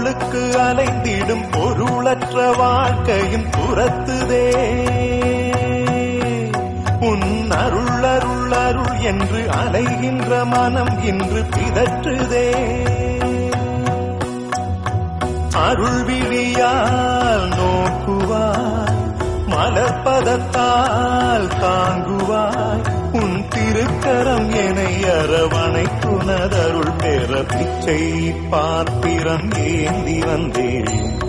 பொருளுக்கு அலைந்திடும் பொருளற்ற வாழ்க்கையும் துரத்துதே. உன் அருள் அருள் அருள் என்று அலைகின்ற மனம் இன்று பிதற்றுதே. அருள் விழியால் நோக்குவாய், மலர்பதத்தால் தாங்குவாய். உன் திருக்கரம் என்னை அரவணைக்குனதருள் பெற பிச்சை பாத்திரம் ஏந்தி வந்தேன்.